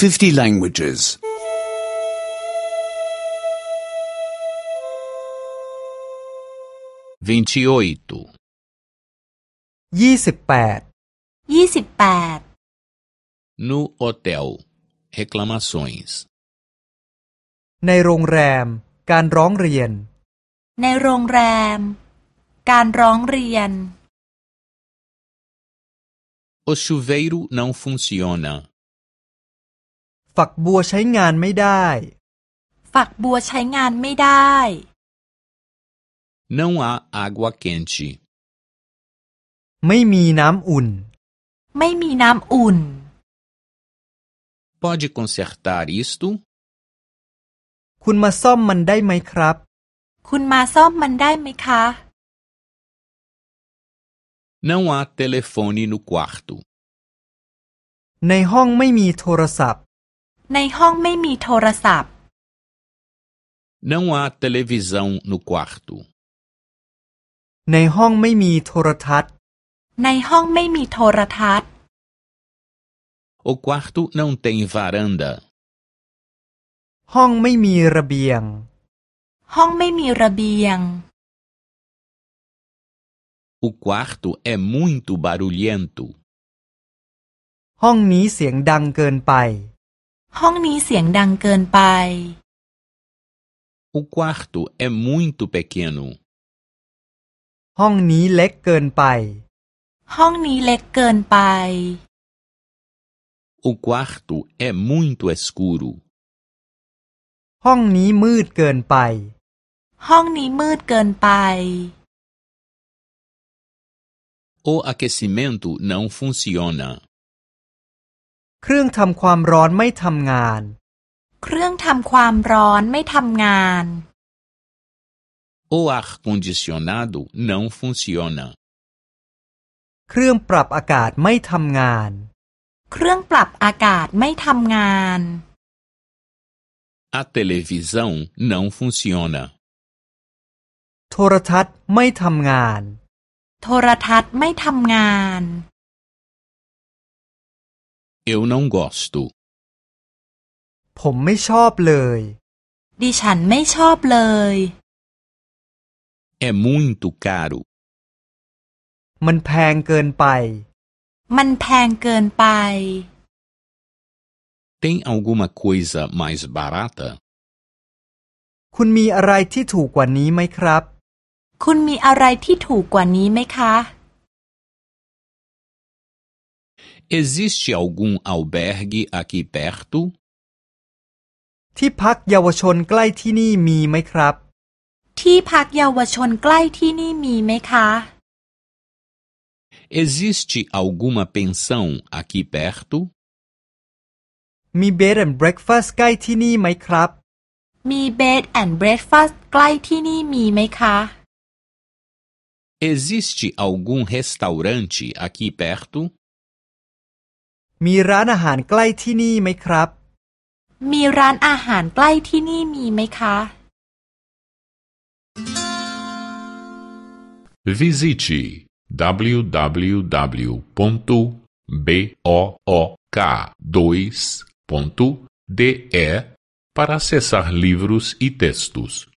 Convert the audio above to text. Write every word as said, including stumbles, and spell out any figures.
fifty languages. vinte e oito, ยี่สิบแปดยี่สิบแปด no hotel, reclamações, ในโรงแรมการร้องเรียนในโรงแรมการร้องเรียน o chuveiro não funciona, ฝักบัวใช้งานไม่ได้ฝักบัวใช้งานไม่ได้ não há água quente, ไม่มีน้ำอุ่นไม่มีน้ำอุ่น pode consertar isto? คุณมาซ่อมมันได้ไหมครับคุณมาซ่อมมันได้ไหมคะ não há telefone no quarto, ในห้องไม่มีโทรศัพท์ในห้องไม่มีโทรศัพท์ não há televisão no quarto, ในห้องไม่มีโทรทัศน์ในห้องไม่มีโทรทัศน์ o quarto não tem varanda, ห้องไม่มีระเบียงห้องไม่มีระเบียง o quarto é muito barulhento, ห้องนี้เสียงดังเกินไปห้องนี้เสียงดังเกินไป o quarto é muito pequeno, ห้องนี้เล็กเกินไปห้องนี้เล็กเกินไป o quarto é muito escuro, ห้องนี้มืดเกินไปห้องนี้มืดเกินไป o aquecimento não funciona, เครื่องทำความร้อนไม่ทำงานเครื่องทำความร้อนไม่ทำงาน o ar-condicionado não funciona, เครื่องปรับอากาศไม่ทำงานเครื่องปรับอากาศไม่ทำงาน a televisão não funciona, โทรทัศน์ไม่ทำงานโทรทัศน์ไม่ทำงาน eu não gosto, ผมไม่ชอบเลยดิฉันไม่ชอบเลย é muito caro, มันแพงเกินไปมันแพงเกินไป tem alguma coisa mais barata? คุณมีอะไรที่ถูกกว่านี้ไหมครับคุณมีอะไรที่ถูกกว่านี้ไหมคะ existe algum albergue aqui perto? ที่พักเยาวชนใกล้ที่นี่มีไหมครับที่พักเยาวชนใกล้ที่นี่มีไหมคะ existe alguma pensão aqui perto? มี bed and breakfast ใกล้ที่นี่ไหมครับมี bed and breakfast ใกล้ที่นี่มีไหมคะ existe algum restaurante aqui perto? มีร้านอาหารใกล้ที่นี่ไหมครับมีร้านอาหารใกล้ที่นี่มีไหมคะ Visite w w w ponto book dois ponto d e para acessar livros e textos.